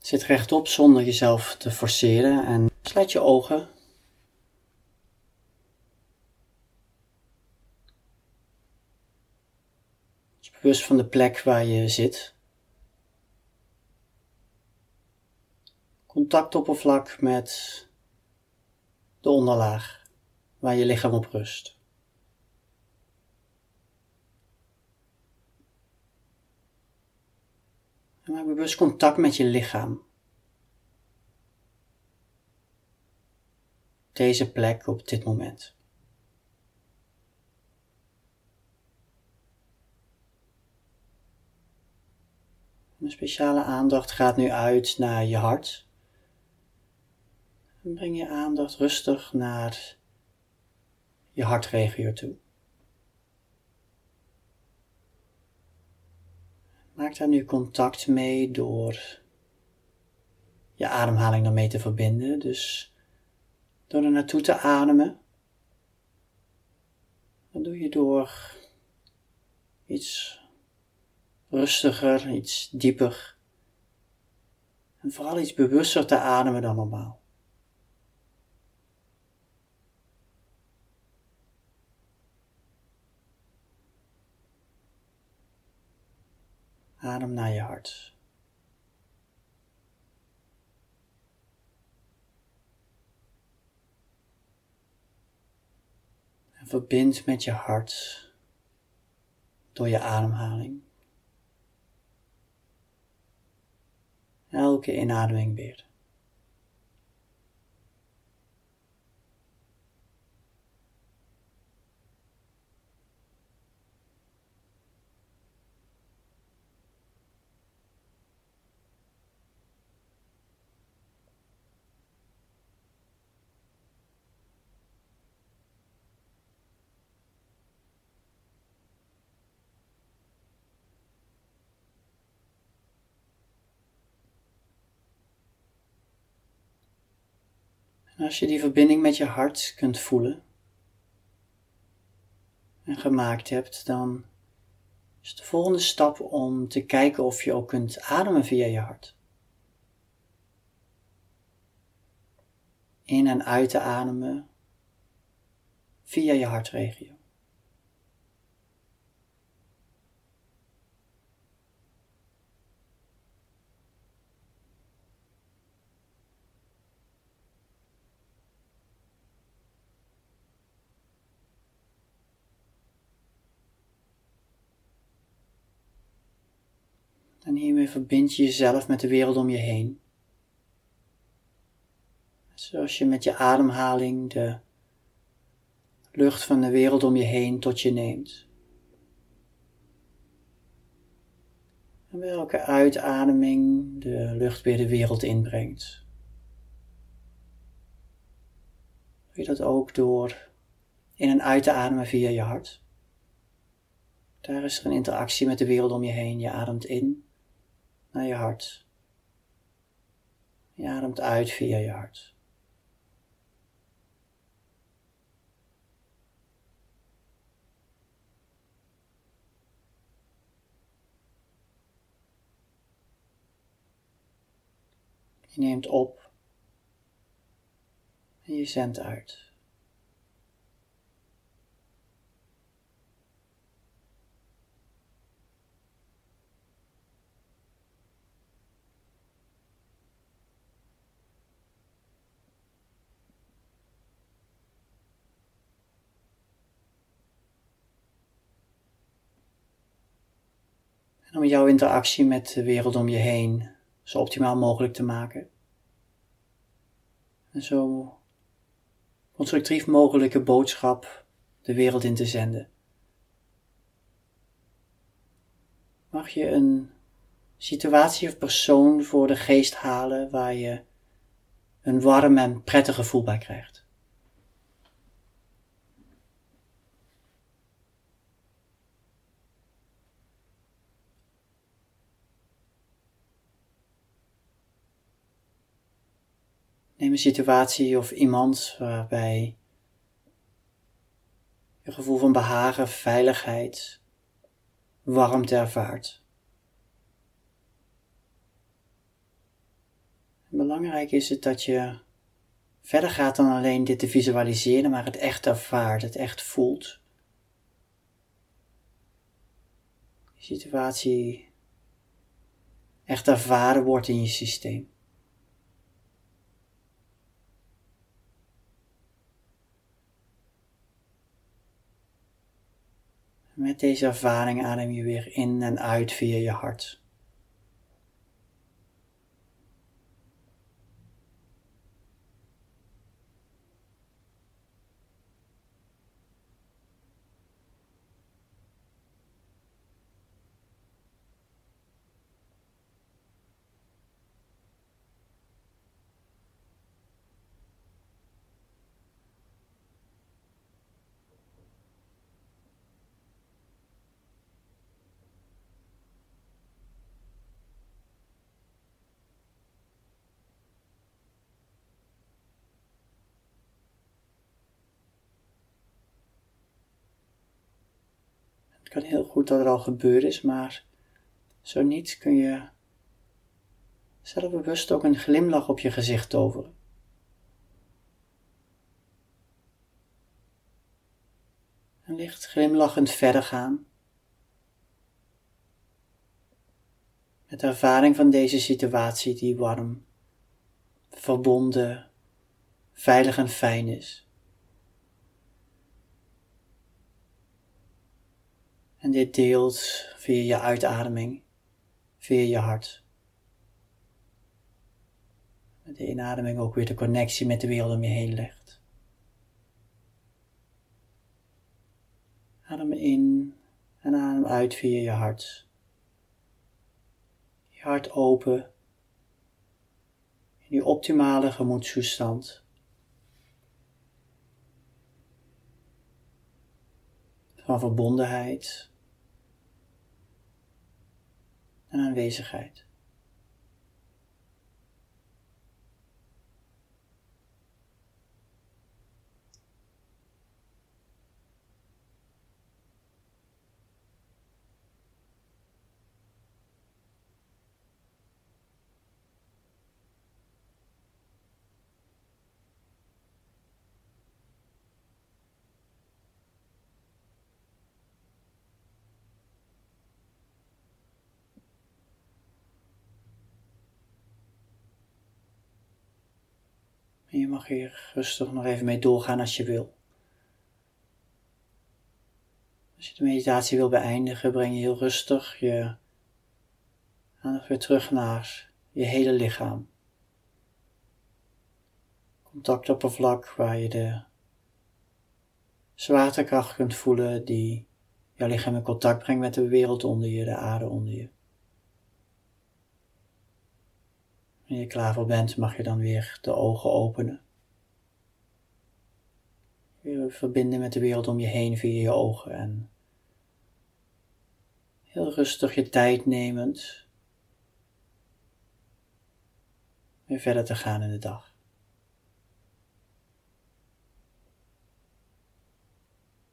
Zit rechtop zonder jezelf te forceren en sluit je ogen. Wees bewust van de plek waar je zit. Contactoppervlak met de onderlaag waar je lichaam op rust. En maak bewust contact met je lichaam. Deze plek op dit moment. Een speciale aandacht gaat nu uit naar je hart. En breng je aandacht rustig naar je hartregio toe. Maak daar nu contact mee door je ademhaling ermee te verbinden. Dus door er naartoe te ademen. Dat doe je door iets rustiger, iets dieper. En vooral iets bewuster te ademen dan normaal. Adem naar je hart. En verbind met je hart door je ademhaling. Elke inademing weer. En als je die verbinding met je hart kunt voelen en gemaakt hebt, dan is de volgende stap om te kijken of je ook kunt ademen via je hart. In en uit te ademen via je hartregio. En hiermee verbind je jezelf met de wereld om je heen. Zoals je met je ademhaling de lucht van de wereld om je heen tot je neemt. En bij elke uitademing de lucht weer de wereld inbrengt. Doe je dat ook door in en uit te ademen via je hart. Daar is er een interactie met de wereld om je heen. Je ademt in naar je hart. Je ademt uit via je hart. Je neemt op en je zendt uit. En om jouw interactie met de wereld om je heen zo optimaal mogelijk te maken. En zo constructief mogelijke boodschap de wereld in te zenden. Mag je een situatie of persoon voor de geest halen waar je een warm en prettig gevoel bij krijgt. Neem een situatie of iemand waarbij je gevoel van behagen, veiligheid, warmte ervaart. belangrijk is het dat je verder gaat dan alleen dit te visualiseren, maar het echt ervaart, het echt voelt. Die situatie echt ervaren wordt in je systeem. Met deze ervaring adem je weer in en uit via je hart. Het kan heel goed dat het al gebeurd is, maar zo niet kun je zelfbewust ook een glimlach op je gezicht toveren. En licht glimlachend verder gaan. Met de ervaring van deze situatie die warm, verbonden, veilig en fijn is. En dit deelt via je uitademing, via je hart. Met de inademing ook weer de connectie met de wereld om je heen legt. Adem in en adem uit via je hart. Je hart open in die optimale gemoedstoestand. Van verbondenheid en aanwezigheid. En je mag hier rustig nog even mee doorgaan als je wil. Als je de meditatie wil beëindigen, breng je heel rustig je aandacht weer terug naar je hele lichaam. Contactoppervlak waar je de zwaartekracht kunt voelen die jouw lichaam in contact brengt met de wereld onder je, de aarde onder je. Wanneer je klaar voor bent, mag je dan weer de ogen openen. Weer verbinden met de wereld om je heen via je ogen en heel rustig je tijd nemend weer verder te gaan in de dag.